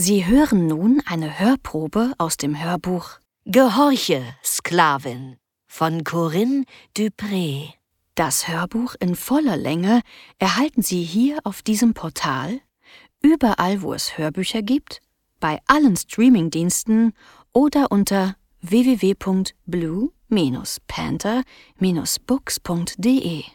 Sie hören nun eine Hörprobe aus dem Hörbuch Gehorche, Sklavin von Corinne Dupré. Das Hörbuch in voller Länge erhalten Sie hier auf diesem Portal, überall wo es Hörbücher gibt, bei allen Streamingdiensten oder unter www.blue-panther-books.de.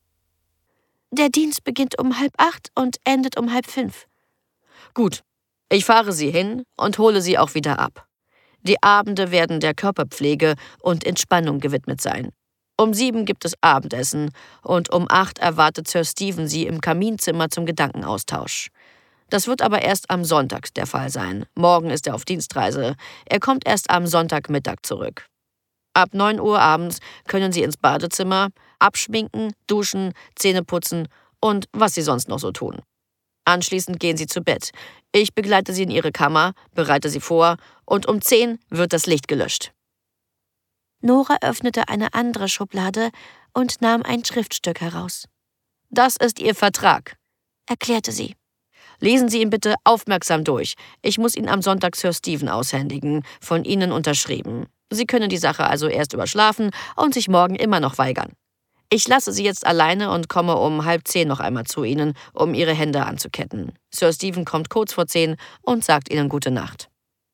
Der Dienst beginnt um 7:30 und endet um 5:30. Gut, ich fahre Sie hin und hole Sie auch wieder ab. Die Abende werden der Körperpflege und Entspannung gewidmet sein. Um 7 gibt es Abendessen und um 8 erwartet Sir Stephen Sie im Kaminzimmer zum Gedankenaustausch. Das wird aber erst am Sonntag der Fall sein. Morgen ist er auf Dienstreise. Er kommt erst am Sonntagmittag zurück. Ab 9 Uhr abends können Sie ins Badezimmer, abschminken, duschen, Zähne putzen und was Sie sonst noch so tun. Anschließend gehen Sie zu Bett. Ich begleite Sie in Ihre Kammer, bereite Sie vor und um 10 wird das Licht gelöscht. Nora öffnete eine andere Schublade und nahm ein Schriftstück heraus. Das ist Ihr Vertrag, Erklärte sie. Lesen Sie ihn bitte aufmerksam durch. Ich muss ihn am Sonntag Sir Stephen aushändigen, von Ihnen unterschrieben. Sie können die Sache also erst überschlafen und sich morgen immer noch weigern. Ich lasse Sie jetzt alleine und komme um 9:30 noch einmal zu Ihnen, um Ihre Hände anzuketten. Sir Stephen kommt kurz vor 10 und sagt Ihnen gute Nacht.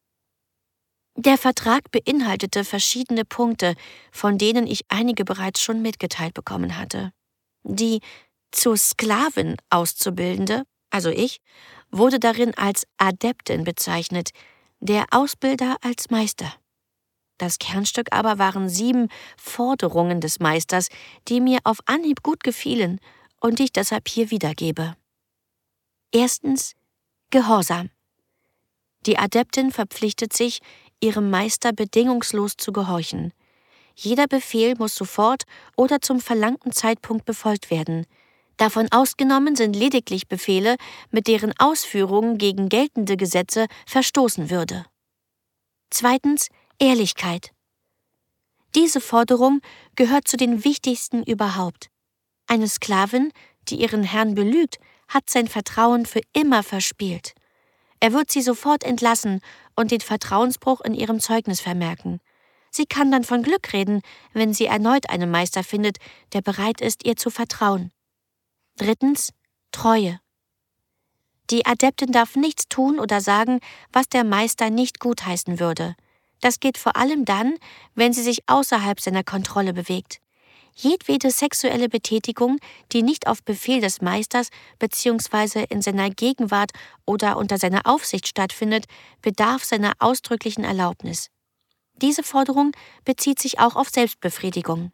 Der Vertrag beinhaltete verschiedene Punkte, von denen ich einige bereits schon mitgeteilt bekommen hatte. Die zur Sklavin Auszubildende, also ich, wurde darin als Adeptin bezeichnet, der Ausbilder als Meister. Das Kernstück aber waren 7 Forderungen des Meisters, die mir auf Anhieb gut gefielen und die ich deshalb hier wiedergebe. Erstens Gehorsam. Die Adeptin verpflichtet sich, ihrem Meister bedingungslos zu gehorchen. Jeder Befehl muss sofort oder zum verlangten Zeitpunkt befolgt werden. Davon ausgenommen sind lediglich Befehle, mit deren Ausführung gegen geltende Gesetze verstoßen würde. Zweitens Ehrlichkeit. Diese Forderung gehört zu den wichtigsten überhaupt. Eine Sklavin, die ihren Herrn belügt, hat sein Vertrauen für immer verspielt. Er wird sie sofort entlassen und den Vertrauensbruch in ihrem Zeugnis vermerken. Sie kann dann von Glück reden, wenn sie erneut einen Meister findet, der bereit ist, ihr zu vertrauen. Drittens Treue. Die Adeptin darf nichts tun oder sagen, was der Meister nicht gutheißen würde. Das geht vor allem dann, wenn sie sich außerhalb seiner Kontrolle bewegt. Jedwede sexuelle Betätigung, die nicht auf Befehl des Meisters bzw. in seiner Gegenwart oder unter seiner Aufsicht stattfindet, bedarf seiner ausdrücklichen Erlaubnis. Diese Forderung bezieht sich auch auf Selbstbefriedigung.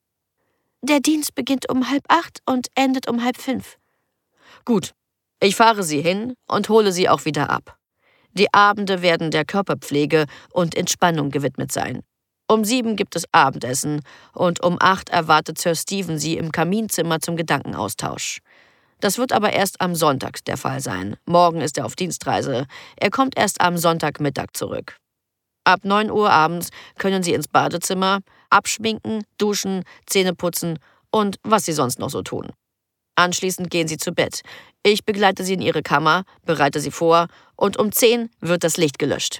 Der Dienst beginnt um 7:30 und endet um 4:30. Gut, ich fahre Sie hin und hole Sie auch wieder ab. Die Abende werden der Körperpflege und Entspannung gewidmet sein. Um 7 gibt es Abendessen und um 8 erwartet Sir Stephen Sie im Kaminzimmer zum Gedankenaustausch. Das wird aber erst am Sonntag der Fall sein. Morgen ist er auf Dienstreise. Er kommt erst am Sonntagmittag zurück. Ab 9 Uhr abends können Sie ins Badezimmer, abschminken, duschen, Zähne putzen und was Sie sonst noch so tun. Anschließend gehen Sie zu Bett. Ich begleite Sie in Ihre Kammer, bereite Sie vor und um 10 wird das Licht gelöscht.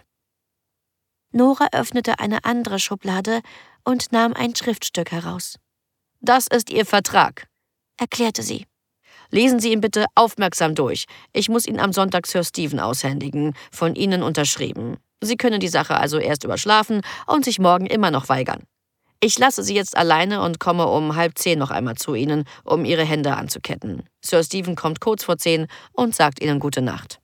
Nora öffnete eine andere Schublade und nahm ein Schriftstück heraus. Das ist Ihr Vertrag, Erklärte sie. Lesen Sie ihn bitte aufmerksam durch. Ich muss ihn am Sonntag Sir Stephen aushändigen, von Ihnen unterschrieben. Sie können die Sache also erst überschlafen und sich morgen immer noch weigern. Ich lasse Sie jetzt alleine und komme um 9:30 noch einmal zu Ihnen, um Ihre Hände anzuketten. Sir Stephen kommt kurz vor 10 und sagt Ihnen gute Nacht.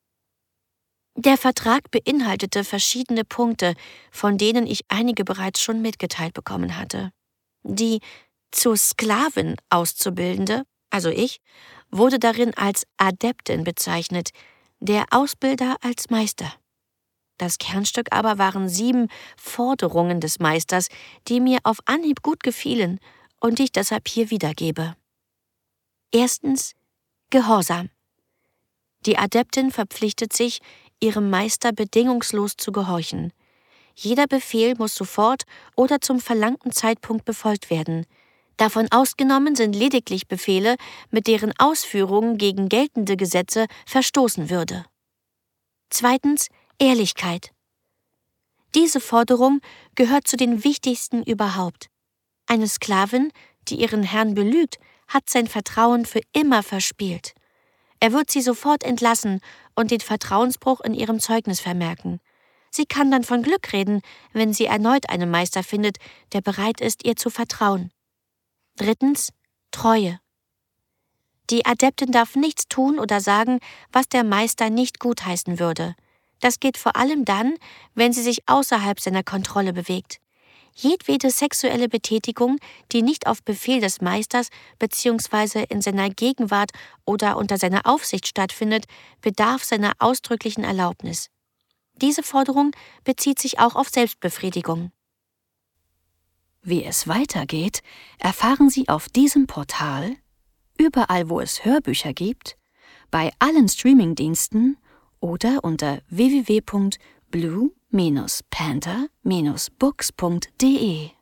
Der Vertrag beinhaltete verschiedene Punkte, von denen ich einige bereits schon mitgeteilt bekommen hatte. Die zur Sklavin Auszubildende, also ich, wurde darin als Adeptin bezeichnet, der Ausbilder als Meister. Das Kernstück aber waren 7 Forderungen des Meisters, die mir auf Anhieb gut gefielen und die ich deshalb hier wiedergebe. Erstens Gehorsam. Die Adeptin verpflichtet sich, ihrem Meister bedingungslos zu gehorchen. Jeder Befehl muss sofort oder zum verlangten Zeitpunkt befolgt werden. Davon ausgenommen sind lediglich Befehle, mit deren Ausführung gegen geltende Gesetze verstoßen würde. 2. Ehrlichkeit. Diese Forderung gehört zu den wichtigsten überhaupt. Eine Sklavin, die ihren Herrn belügt, hat sein Vertrauen für immer verspielt. Er wird sie sofort entlassen und den Vertrauensbruch in ihrem Zeugnis vermerken. Sie kann dann von Glück reden, wenn sie erneut einen Meister findet, der bereit ist, ihr zu vertrauen. 3. Treue. Die Adeptin darf nichts tun oder sagen, was der Meister nicht gutheißen würde. Das geht vor allem dann, wenn sie sich außerhalb seiner Kontrolle bewegt. Jedwede sexuelle Betätigung, die nicht auf Befehl des Meisters bzw. in seiner Gegenwart oder unter seiner Aufsicht stattfindet, bedarf seiner ausdrücklichen Erlaubnis. Diese Forderung bezieht sich auch auf Selbstbefriedigung. Wie es weitergeht, erfahren Sie auf diesem Portal, überall wo es Hörbücher gibt, bei allen Streamingdiensten oder unter www.blue-panther-books.de.